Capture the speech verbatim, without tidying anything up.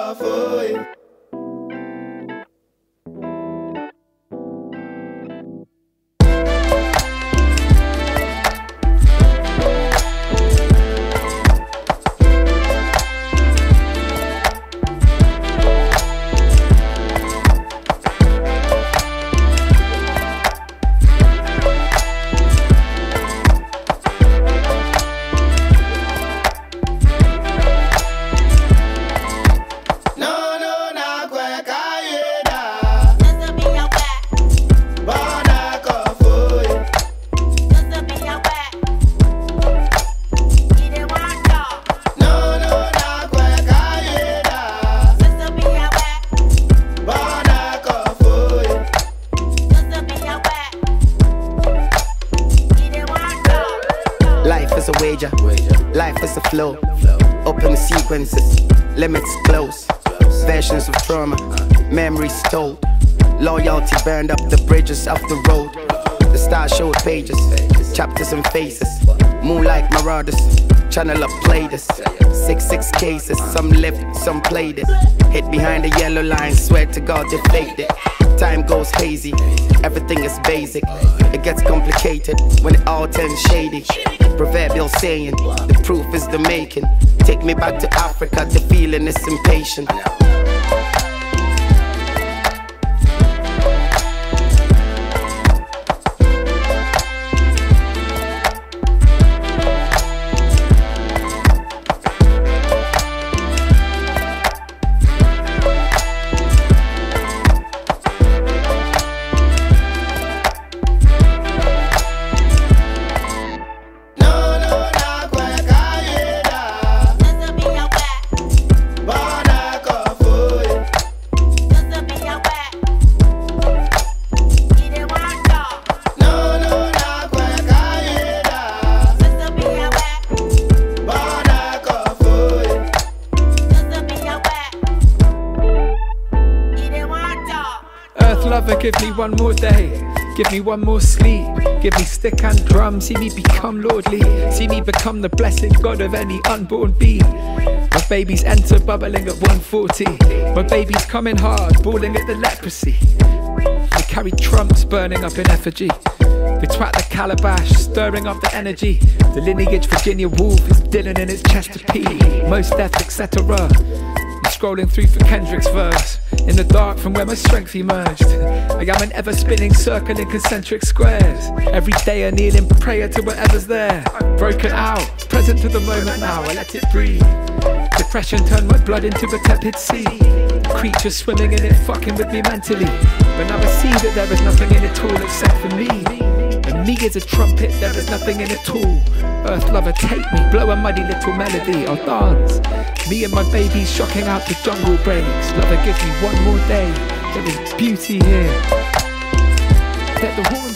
coffee. Life is a flow, open sequences, limits close. Versions of trauma, memories told. Loyalty burned up the bridges of the road. The stars showed pages, chapters and faces. Moonlight marauders, channel up played us. Six six cases, some lived, some played it. Hit behind the yellow line, swear to God they faked it. Time goes hazy, everything is basic. It gets complicated when it all turns shady. Proverbial saying, the proof is the making. Take me back to Africa, the feeling is impatient. Give me one more day, give me one more sleep. Give me stick and drum, see me become lordly. See me become the blessed God of any unborn bee. My babies enter bubbling at one forty. My babies coming hard, balling at the leprosy. They carry trumps burning up in effigy. They twat the calabash, stirring up the energy. The lineage Virginia Woolf is Dylan in its Chester P. Most death, et cetera. Scrolling through for Kendrick's verse. In the dark from where my strength emerged. I am an ever-spinning circle in concentric squares. Every day I kneel in prayer to whatever's there. Broken out, present to the moment now, I let it breathe. Depression turned my blood into a tepid sea. Creatures swimming in it, fucking with me mentally. But now I see that there is nothing in it all except for me. And me is a trumpet, there is nothing in it all. Earth lover, take me, blow a muddy little melody, I'll dance. Me and my babies shocking out the jungle breaks. Lover, give me one more day, there is beauty here. Let the water